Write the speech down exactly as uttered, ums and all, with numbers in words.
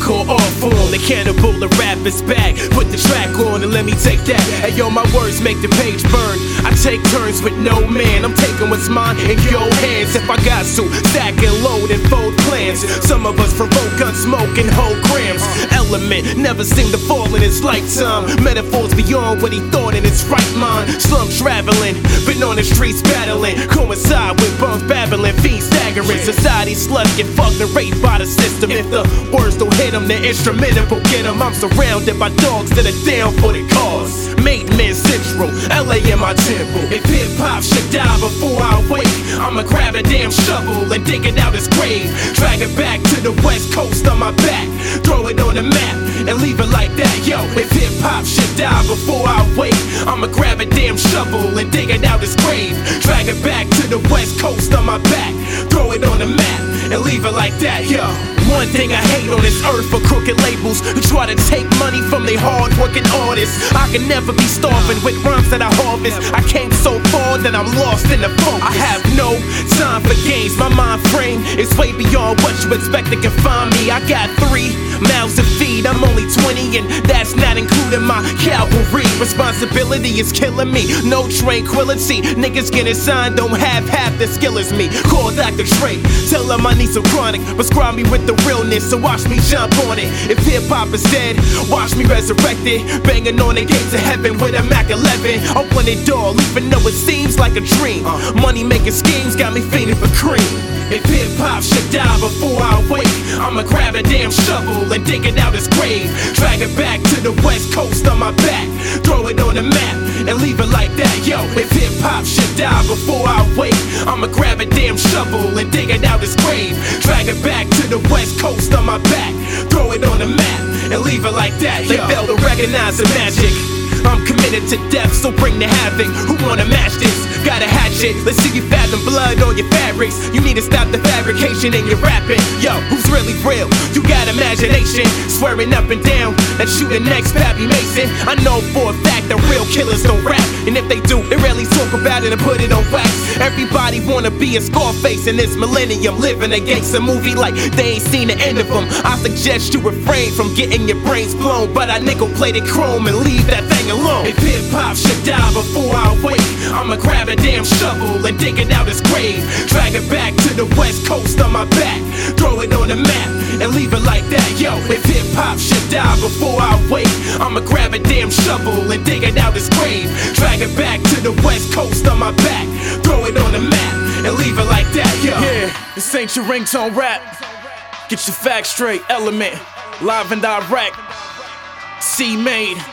hardcore art form. The cannibal, the rap is back. Put the track on and let me take that. Hey yo, my words make the page burn. I take turns with no man. I'm taking what's mine in your hands. If I got to, stack and load and fold plans. Some of us provoke gun smoke and hold grams. Element never seemed to fall in his lifetime. Metaphors beyond what he thought in his right mind. Slum traveling, been on the streets battling. Coincide with bums babbling, fiends staggering. Society sluts get fucked and raped by the system. If the words don't hit them, the instrumental will get them. I'm surrounded by dogs that are down for the cause. Made men central, L A in my temple. If hip hop should die before I wake, I'ma grab a damn shovel and dig it out his grave. Drag it back to the west coast on my back. Throw it on the map and leave it like that. Yo, if hip hop should die before I wake, I'ma grab a damn shovel and dig it out his grave. Drag it back to the west coast on my back. Throw it on the map and leave it like that. Yo, one thing I hate on this earth for crooked labels who try to take money from they hard-working artists. I can never be starving with rhymes that I harvest. I came so far that I'm lost in the focus. I have no time for games. My mind frame is way beyond what you expect to confine me. I got three mouths to feed. I'm only twenty and that's not including my cavalry. Responsibility is killing me. No tranquility. Niggas getting signed don't have half the skill as me. Call Doctor Dre. Tell him I need some chronic. Prescribe me with the realness, so watch me jump on it. If hip-hop is dead, watch me resurrect it. Banging on the gates of heaven with a Mac eleven. Open the door, even though it seems like a dream. Money making schemes got me fiending for cream. If hip-hop should die before I wake, I'ma grab a damn shovel and dig it out his grave. Drag it back to the west coast on my back. Throw it on the map and leave it like that. Yo, if hip-hop should die before I wake, I'ma grab a damn shovel and dig it out his grave. Drag it back to the west coast on my back. Throw it on the map and leave it like that. They fail to recognize the magic. I'm committed to death, so bring the havoc. Who wanna match this? Got a hatchet, let's see you fathom blood on your fabrics. You need to stop the fabrication in your rapping. Yo, who's really real? You got imagination, swearing up and down that you the next Pappy Mason. I know for a fact that real killers don't rap, and if they do, they rarely talk about it and put it on wax. Everybody wanna be a Scarface in this millennium, living a gangster movie like they ain't seen the end of them. I suggest you refrain from getting your brains blown, but I nickel-plated chrome and leave that thing alone. If hip-hop should die before I wake, I'ma grab a damn shovel and dig it out his grave. Drag it back to the west coast on my back. Throw it on the map and leave it like that. Yo, if hip-hop should die before I wake, I'ma grab a damn shovel and dig it out his grave. Drag it back to the west coast on my back. Throw it on the map and leave it like that. Yo, yeah, this ain't your ringtone rap. Get your facts straight. Element, live and direct. C-Made.